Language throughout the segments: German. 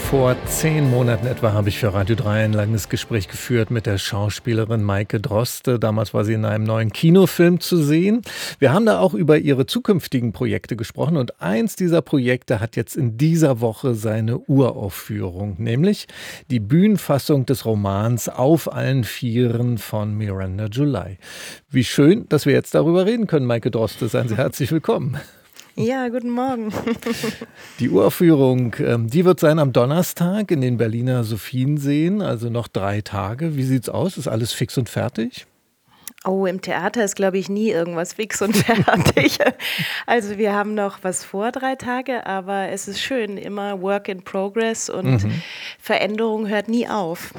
Vor 10 Monaten etwa habe ich für Radio 3 ein langes Gespräch geführt mit der Schauspielerin Maike Droste. Damals war sie in einem neuen Kinofilm zu sehen. Wir haben da auch über ihre zukünftigen Projekte gesprochen und eins dieser Projekte hat jetzt in dieser Woche seine Uraufführung, nämlich die Bühnenfassung des Romans Auf allen Vieren von Miranda July. Wie schön, dass wir jetzt darüber reden können, Maike Droste. Seien Sie herzlich willkommen. Ja, guten Morgen. Die Uraufführung, die wird sein am Donnerstag in den Berliner Sophienseen, also noch 3 Tage. Wie sieht's aus? Ist alles fix und fertig? Oh, im Theater ist, glaube ich, nie irgendwas fix und fertig. Also wir haben noch was vor 3 Tage, aber es ist schön, immer Work in Progress und Veränderung hört nie auf.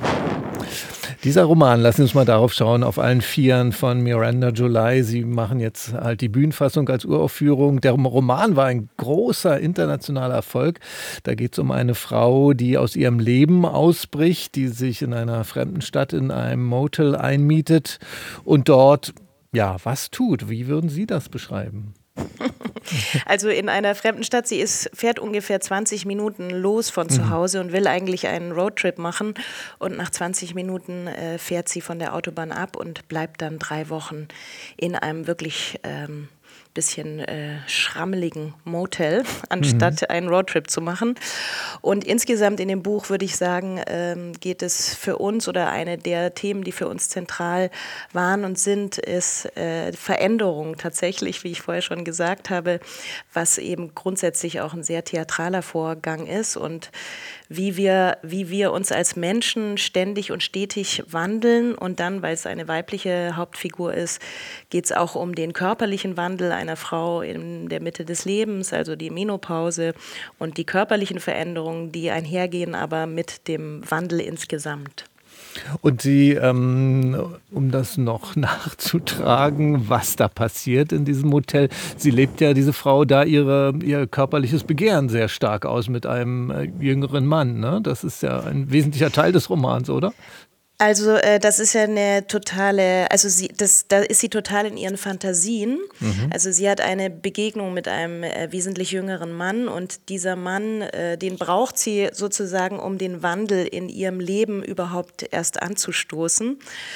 Dieser Roman, lassen Sie uns mal darauf schauen, Auf allen Vieren von Miranda July. Sie machen jetzt halt die Bühnenfassung als Uraufführung. Der Roman war ein großer internationaler Erfolg. Da geht es um eine Frau, die aus ihrem Leben ausbricht, die sich in einer fremden Stadt in einem Motel einmietet und dort, ja, was tut? Wie würden Sie das beschreiben? Also in einer fremden Stadt, fährt ungefähr 20 Minuten los von zu Hause und will eigentlich einen Roadtrip machen. Und nach 20 Minuten fährt sie von der Autobahn ab und bleibt dann 3 Wochen in einem wirklich bisschen schrammeligen Motel, anstatt einen Roadtrip zu machen. Und insgesamt in dem Buch würde ich sagen, geht es für uns oder eine der Themen, die für uns zentral waren und sind, ist Veränderung tatsächlich, wie ich vorher schon gesagt habe, was eben grundsätzlich auch ein sehr theatraler Vorgang ist und wie wir uns als Menschen ständig und stetig wandeln. Und dann, weil es eine weibliche Hauptfigur ist, geht es auch um den körperlichen Wandel einer Frau in der Mitte des Lebens, also die Menopause und die körperlichen Veränderungen, die einhergehen, aber mit dem Wandel insgesamt. Und Sie, um das noch nachzutragen, was da passiert in diesem Hotel, sie lebt ja, diese Frau, da ihr körperliches Begehren sehr stark aus mit einem jüngeren Mann, ne? Das ist ja ein wesentlicher Teil des Romans, oder? Also das ist ja eine totale, da ist sie total in ihren Fantasien. Also sie hat eine Begegnung mit einem wesentlich jüngeren Mann und dieser Mann, den braucht sie sozusagen, um den Wandel in ihrem Leben überhaupt erst anzustoßen.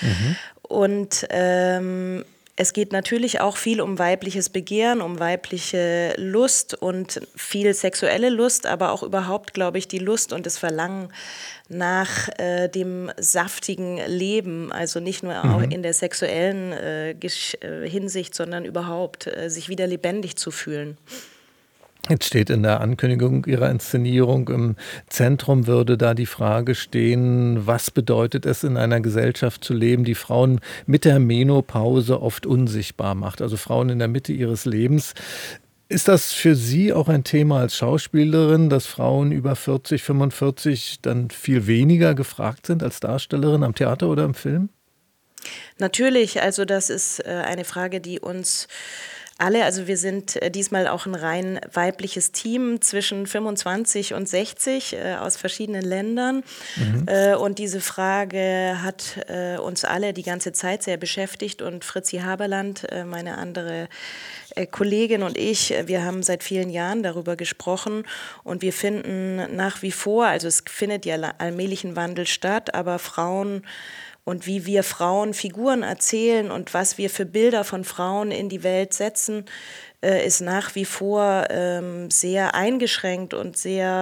Und es geht natürlich auch viel um weibliches Begehren, um weibliche Lust und viel sexuelle Lust, aber auch überhaupt, glaube ich, die Lust und das Verlangen nach dem saftigen Leben, also nicht nur auch in der sexuellen Hinsicht, sondern überhaupt sich wieder lebendig zu fühlen. Jetzt steht in der Ankündigung Ihrer Inszenierung, im Zentrum würde da die Frage stehen, was bedeutet es, in einer Gesellschaft zu leben, die Frauen mit der Menopause oft unsichtbar macht, also Frauen in der Mitte ihres Lebens. Ist das für Sie auch ein Thema als Schauspielerin, dass Frauen über 40, 45 dann viel weniger gefragt sind als Darstellerin am Theater oder im Film? Natürlich, also das ist eine Frage, die uns alle, also wir sind diesmal auch ein rein weibliches Team zwischen 25 und 60 aus verschiedenen Ländern. Und diese Frage hat uns alle die ganze Zeit sehr beschäftigt. Und Fritzi Haberland, meine andere Kollegin und ich, wir haben seit vielen Jahren darüber gesprochen. Und wir finden nach wie vor, also es findet ja allmählich ein Wandel statt, aber Frauen und wie wir Frauen Figuren erzählen und was wir für Bilder von Frauen in die Welt setzen, ist nach wie vor sehr eingeschränkt und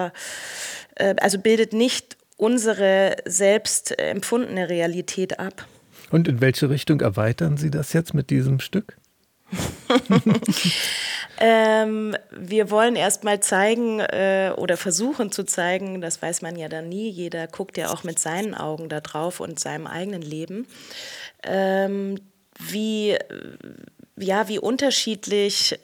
also bildet nicht unsere selbst empfundene Realität ab. Und in welche Richtung erweitern Sie das jetzt mit diesem Stück? Wir wollen erst mal zeigen oder versuchen zu zeigen, das weiß man ja dann nie, jeder guckt ja auch mit seinen Augen da drauf und seinem eigenen Leben, wie unterschiedlich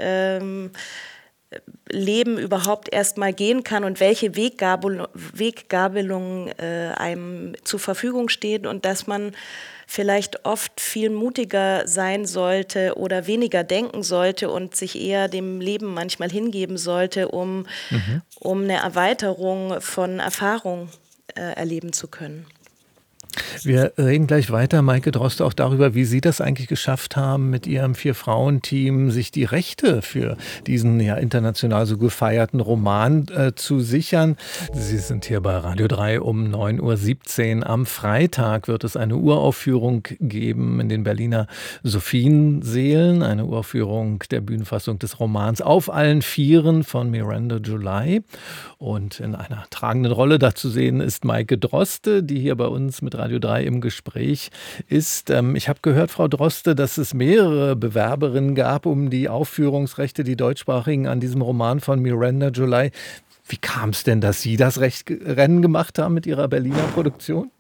Leben überhaupt erst mal gehen kann und welche Weggabelungen einem zur Verfügung stehen und dass man vielleicht oft viel mutiger sein sollte oder weniger denken sollte und sich eher dem Leben manchmal hingeben sollte, um eine Erweiterung von Erfahrung erleben zu können. Wir reden gleich weiter, Maike Droste, auch darüber, wie Sie das eigentlich geschafft haben, mit Ihrem 4-Frauen-Team sich die Rechte für diesen ja international so gefeierten Roman zu sichern. Sie sind hier bei Radio 3 um 9:17 Uhr. Am Freitag wird es eine Uraufführung geben in den Berliner Sophienseelen, eine Uraufführung der Bühnenfassung des Romans Auf allen Vieren von Miranda July. Und in einer tragenden Rolle da zu sehen ist Maike Droste, die hier bei uns mit Radio 3 im Gespräch ist. Ich habe gehört, Frau Droste, dass es mehrere Bewerberinnen gab um die Aufführungsrechte, die deutschsprachigen, an diesem Roman von Miranda July. Wie kam es denn, dass Sie das Rennen gemacht haben mit Ihrer Berliner Produktion?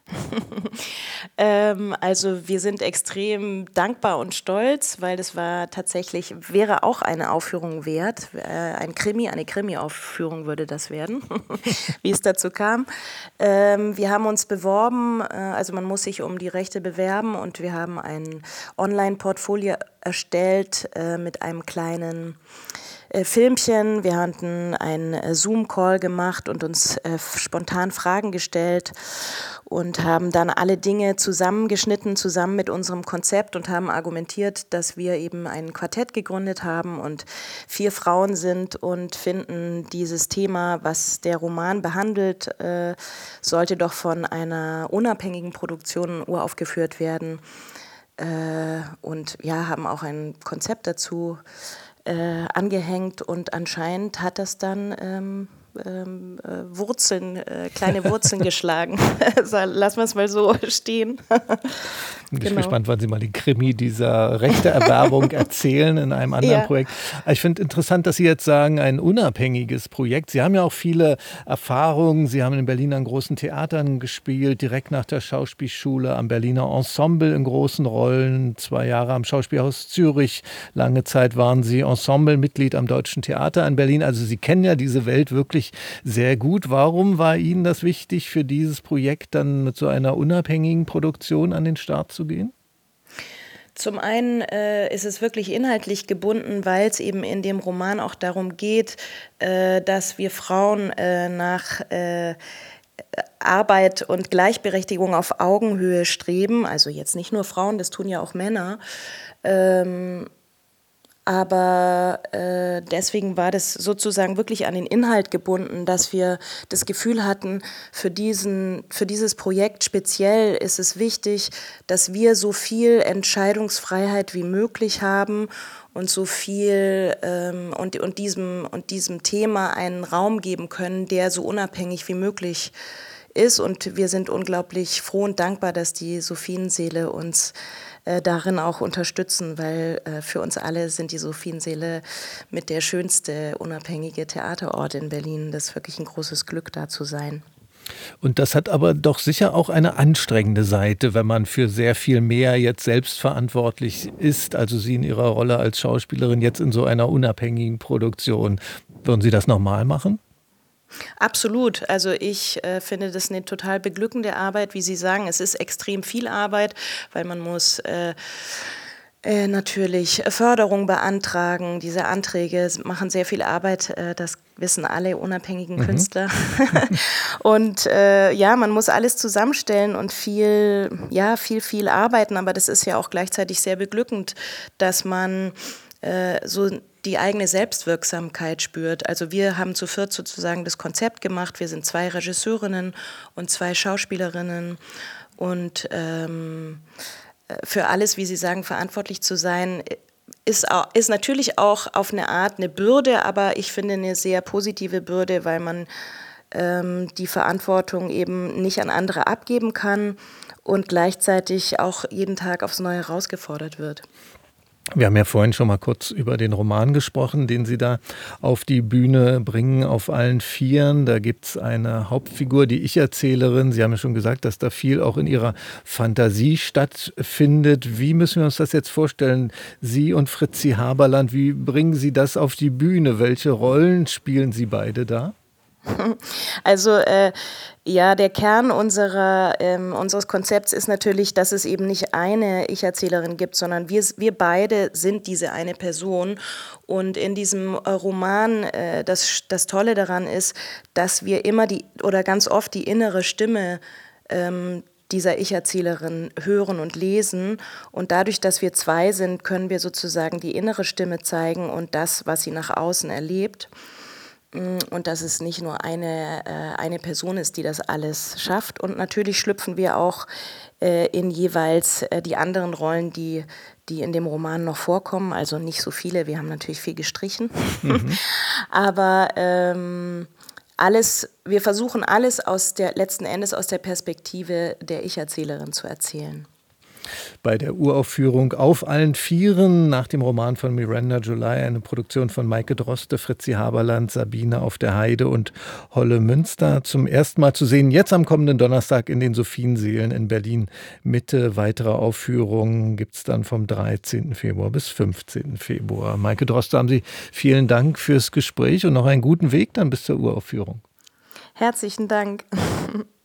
Also wir sind extrem dankbar und stolz, weil das wäre auch eine Aufführung wert. Eine Krimi-Aufführung würde das werden, wie es dazu kam. Wir haben uns beworben, also man muss sich um die Rechte bewerben und wir haben ein Online-Portfolio erstellt mit einem kleinen Filmchen. Wir hatten einen Zoom-Call gemacht und uns spontan Fragen gestellt und haben dann alle Dinge zusammengeschnitten, zusammen mit unserem Konzept und haben argumentiert, dass wir eben ein Quartett gegründet haben und 4 Frauen sind und finden, dieses Thema, was der Roman behandelt, sollte doch von einer unabhängigen Produktion uraufgeführt werden. Und ja, haben auch ein Konzept dazu angehängt und anscheinend hat das dann kleine Wurzeln geschlagen. Lassen wir es mal so stehen. Ich bin gespannt, wann Sie mal den Krimi dieser Rechteerwerbung erzählen in einem anderen Projekt. Ich finde interessant, dass Sie jetzt sagen, ein unabhängiges Projekt. Sie haben ja auch viele Erfahrungen. Sie haben in Berlin an großen Theatern gespielt, direkt nach der Schauspielschule, am Berliner Ensemble in großen Rollen, 2 Jahre am Schauspielhaus Zürich. Lange Zeit waren Sie Ensemblemitglied am Deutschen Theater in Berlin. Also Sie kennen ja diese Welt wirklich sehr gut. Warum war Ihnen das wichtig, für dieses Projekt dann mit so einer unabhängigen Produktion an den Start zu gehen? Zum einen ist es wirklich inhaltlich gebunden, weil es eben in dem Roman auch darum geht, dass wir Frauen nach Arbeit und Gleichberechtigung auf Augenhöhe streben. Also jetzt nicht nur Frauen, das tun ja auch Männer. Aber deswegen war das sozusagen wirklich an den Inhalt gebunden, dass wir das Gefühl hatten, für dieses Projekt speziell ist es wichtig, dass wir so viel Entscheidungsfreiheit wie möglich haben und so viel und diesem Thema einen Raum geben können, der so unabhängig wie möglich ist. Und wir sind unglaublich froh und dankbar, dass die Sophienseele uns darin auch unterstützen, weil für uns alle sind die Sophienseele mit der schönste unabhängige Theaterort in Berlin. Das ist wirklich ein großes Glück, da zu sein. Und das hat aber doch sicher auch eine anstrengende Seite, wenn man für sehr viel mehr jetzt selbst verantwortlich ist, also Sie in Ihrer Rolle als Schauspielerin jetzt in so einer unabhängigen Produktion. Würden Sie das nochmal machen? Absolut. Also ich finde das eine total beglückende Arbeit, wie Sie sagen. Es ist extrem viel Arbeit, weil man muss natürlich Förderung beantragen. Diese Anträge machen sehr viel Arbeit, das wissen alle unabhängigen Künstler. Und man muss alles zusammenstellen und viel arbeiten, aber das ist ja auch gleichzeitig sehr beglückend, dass man so die eigene Selbstwirksamkeit spürt. Also wir haben zu 4 sozusagen das Konzept gemacht. Wir sind 2 Regisseurinnen und 2 Schauspielerinnen und für alles, wie Sie sagen, verantwortlich zu sein, ist natürlich auch auf eine Art eine Bürde, aber ich finde eine sehr positive Bürde, weil man die Verantwortung eben nicht an andere abgeben kann und gleichzeitig auch jeden Tag aufs Neue herausgefordert wird. Wir haben ja vorhin schon mal kurz über den Roman gesprochen, den Sie da auf die Bühne bringen, auf allen Vieren. Da gibt es eine Hauptfigur, die Ich-Erzählerin. Sie haben ja schon gesagt, dass da viel auch in Ihrer Fantasie stattfindet. Wie müssen wir uns das jetzt vorstellen? Sie und Fritzi Haberland, wie bringen Sie das auf die Bühne? Welche Rollen spielen Sie beide da? Also der Kern unseres Konzepts ist natürlich, dass es eben nicht eine Ich-Erzählerin gibt, sondern wir beide sind diese eine Person. Und in diesem Roman, das Tolle daran ist, dass wir immer ganz oft die innere Stimme dieser Ich-Erzählerin hören und lesen. Und dadurch, dass wir zwei sind, können wir sozusagen die innere Stimme zeigen und das, was sie nach außen erlebt. Und dass es nicht nur eine Person ist, die das alles schafft. Und natürlich schlüpfen wir auch in jeweils die anderen Rollen, die in dem Roman noch vorkommen. Also nicht so viele, wir haben natürlich viel gestrichen. Aber wir versuchen alles letzten Endes aus der Perspektive der Ich-Erzählerin zu erzählen. Bei der Uraufführung Auf allen Vieren nach dem Roman von Miranda July, eine Produktion von Maike Droste, Fritzi Haberland, Sabine auf der Heide und Holle Münster, zum ersten Mal zu sehen, jetzt am kommenden Donnerstag in den Sophienseelen in Berlin Mitte. Weitere Aufführungen gibt es dann vom 13. Februar bis 15. Februar. Maike Droste, haben Sie vielen Dank fürs Gespräch und noch einen guten Weg dann bis zur Uraufführung. Herzlichen Dank.